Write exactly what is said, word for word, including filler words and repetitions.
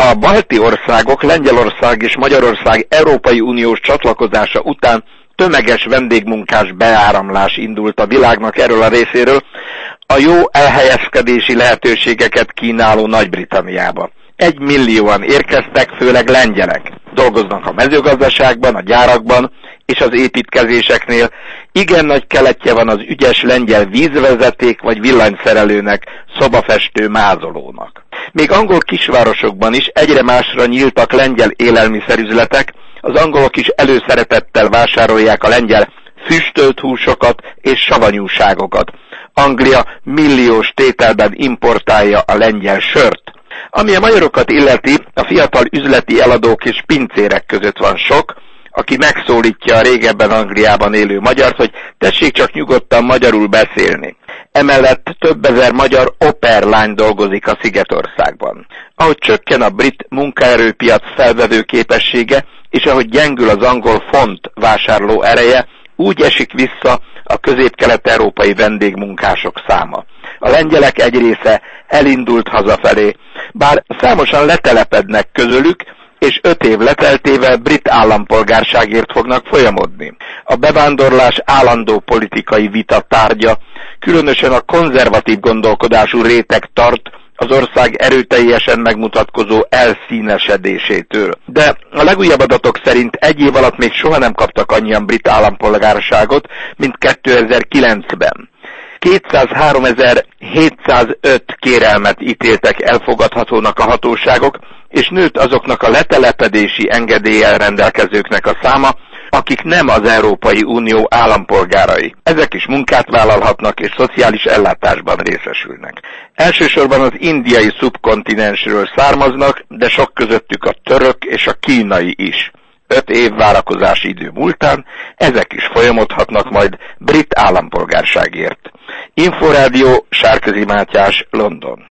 A balti országok, Lengyelország és Magyarország Európai Uniós csatlakozása után tömeges vendégmunkás beáramlás indult a világnak erről a részéről a jó elhelyezkedési lehetőségeket kínáló Nagy-Britanniába. Egy millióan érkeztek, főleg lengyelek. Dolgoznak a mezőgazdaságban, a gyárakban és az építkezéseknél. Igen nagy keletje van az ügyes lengyel vízvezeték vagy villanyszerelőnek, szobafestő mázolónak. Még angol kisvárosokban is egyre másra nyíltak lengyel élelmiszerüzletek, az angolok is előszeretettel vásárolják a lengyel füstölt húsokat és savanyúságokat. Anglia milliós tételben importálja a lengyel sört. Ami a magyarokat illeti, a fiatal üzleti eladók és pincérek között van sok, aki megszólítja a régebben Angliában élő magyart, hogy tessék csak nyugodtan magyarul beszélni. Emellett több ezer magyar operlány dolgozik a Szigetországban. Ahogy csökken a brit munkaerőpiac felvevő képessége, és ahogy gyengül az angol font vásárló ereje, úgy esik vissza a közép-kelet-európai vendégmunkások száma. A lengyelek egy része elindult hazafelé, bár számosan letelepednek közülük, és öt év leteltével brit állampolgárságért fognak folyamodni. A bevándorlás állandó politikai vita tárgya, különösen a konzervatív gondolkodású réteg tart az ország erőteljesen megmutatkozó elszínesedésétől. De a legújabb adatok szerint egy év alatt még soha nem kaptak annyian brit állampolgárságot, mint kétezer-kilencben. kétszázháromezer-hétszázöt kérelmet ítéltek elfogadhatónak a hatóságok, és nőtt azoknak a letelepedési engedéllyel rendelkezőknek a száma, akik nem az Európai Unió állampolgárai. Ezek is munkát vállalhatnak és szociális ellátásban részesülnek. Elsősorban az indiai szubkontinensről származnak, de sok közöttük a török és a kínai is. Öt év várakozási idő múltán ezek is folyamodhatnak majd brit állampolgárságért. Inforádió, Sárközi Mátyás, London.